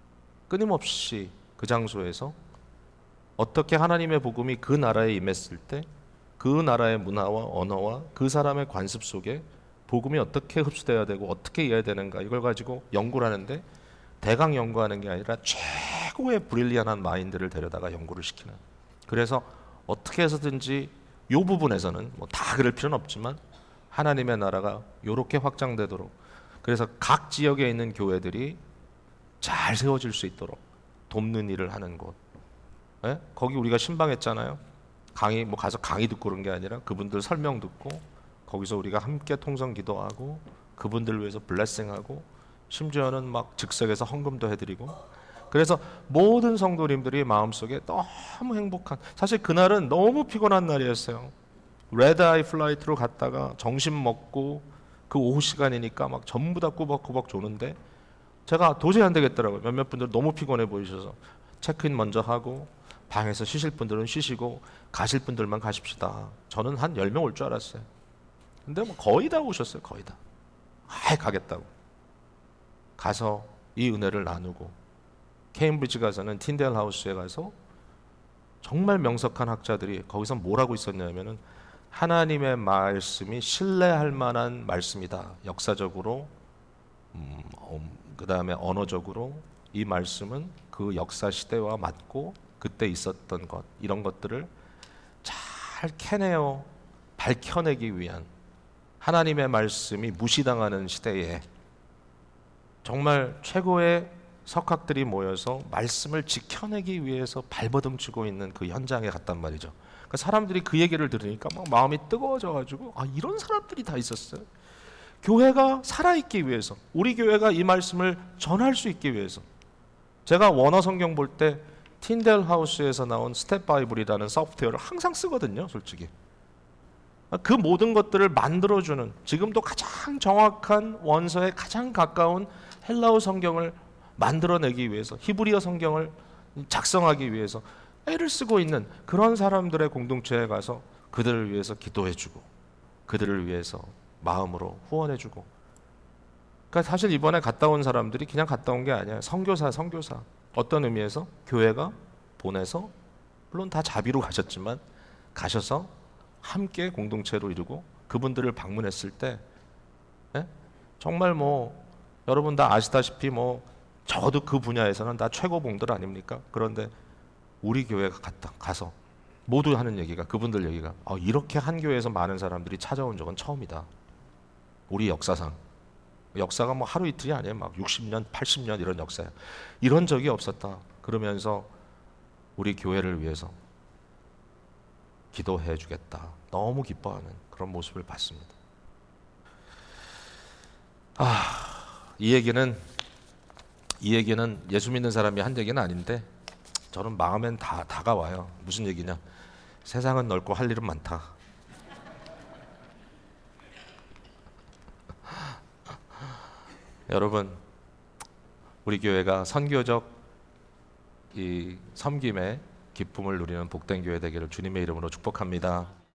끊임없이 그 장소에서 어떻게 하나님의 복음이 그 나라에 임했을 때 그 나라의 문화와 언어와 그 사람의 관습 속에 복음이 어떻게 흡수돼야 되고 어떻게 이해해야 되는가 이걸 가지고 연구를 하는데 대강 연구하는 게 아니라 최고의 브릴리언한 마인드를 데려다가 연구를 시키는. 그래서 어떻게 해서든지 이 부분에서는 뭐 다 그럴 필요는 없지만 하나님의 나라가 이렇게 확장되도록 그래서 각 지역에 있는 교회들이 잘 세워질 수 있도록 돕는 일을 하는 곳. 예? 거기 우리가 신방했잖아요. 강의 뭐 가서 강의 듣고 그런 게 아니라 그분들 설명 듣고 거기서 우리가 함께 통성 기도하고 그분들을 위해서 블레싱하고 심지어는 막 즉석에서 헌금도 해드리고 그래서 모든 성도님들이 마음속에 너무 행복한 사실 그날은 너무 피곤한 날이었어요. 레드아이 플라이트로 갔다가 점심 먹고 그 오후 시간이니까 막 전부 다 꾸벅꾸벅 조는데 제가 도저히 안 되겠더라고요. 몇몇 분들 너무 피곤해 보이셔서 체크인 먼저 하고 방에서 쉬실 분들은 쉬시고 가실 분들만 가십시다. 저는 한 열 명 올 줄 알았어요. 근데 뭐 거의 다 오셨어요. 거의 다. 아예 가겠다고. 가서 이 은혜를 나누고 케임브리지 가서는 틴델 하우스에 가서 정말 명석한 학자들이 거기서 뭘 하고 있었냐면은 하나님의 말씀이 신뢰할 만한 말씀이다. 역사적으로 음, 그 다음에 언어적으로 이 말씀은 그 역사 시대와 맞고 그때 있었던 것 이런 것들을 잘 캐내어 밝혀내기 위한 하나님의 말씀이 무시당하는 시대에 정말 최고의 석학들이 모여서 말씀을 지켜내기 위해서 발버둥치고 있는 그 현장에 갔단 말이죠. 그러니까 사람들이 그 얘기를 들으니까 막 마음이 뜨거워져가지고 아 이런 사람들이 다 있었어요. 교회가 살아있기 위해서 우리 교회가 이 말씀을 전할 수 있기 위해서 제가 원어 성경 볼 때 틴델 하우스에서 나온 스텝 바이블이라는 소프트웨어를 항상 쓰거든요, 솔직히. 그 모든 것들을 만들어주는, 지금도 가장 정확한 원서에 가장 가까운 헬라어 성경을 만들어내기 위해서, 히브리어 성경을 작성하기 위해서 애를 쓰고 있는 그런 사람들의 공동체에 가서 그들을 위해서 기도해주고 그들을 위해서 마음으로 후원해주고. 그러니까 사실 이번에 갔다 온 사람들이 그냥 갔다 온 게 아니야. 선교사, 선교사. 어떤 의미에서 교회가 보내서, 물론 다 자비로 가셨지만 가셔서 함께 공동체로 이루고, 그분들을 방문했을 때 예? 정말 뭐 여러분 다 아시다시피 뭐 적어도 그 분야에서는 다 최고봉들 아닙니까? 그런데 우리 교회가 갔다 가서 모두 하는 얘기가, 그분들 얘기가, 아, 이렇게 한 교회에서 많은 사람들이 찾아온 적은 처음이다. 우리 역사상. 역사가 뭐 하루 이틀이 아니에요. 막 육십 년, 팔십 년 이런 역사야. 이런 적이 없었다. 그러면서 우리 교회를 위해서 기도해 주겠다. 너무 기뻐하는 그런 모습을 봤습니다. 아, 이 얘기는 이 얘기는 예수 믿는 사람이 한 얘기는 아닌데 저는 마음엔 다 다가와요. 무슨 얘기냐? 세상은 넓고 할 일은 많다. 여러분, 우리 교회가 선교적 이 섬김의 기쁨을 누리는 복된 교회 되기를 주님의 이름으로 축복합니다.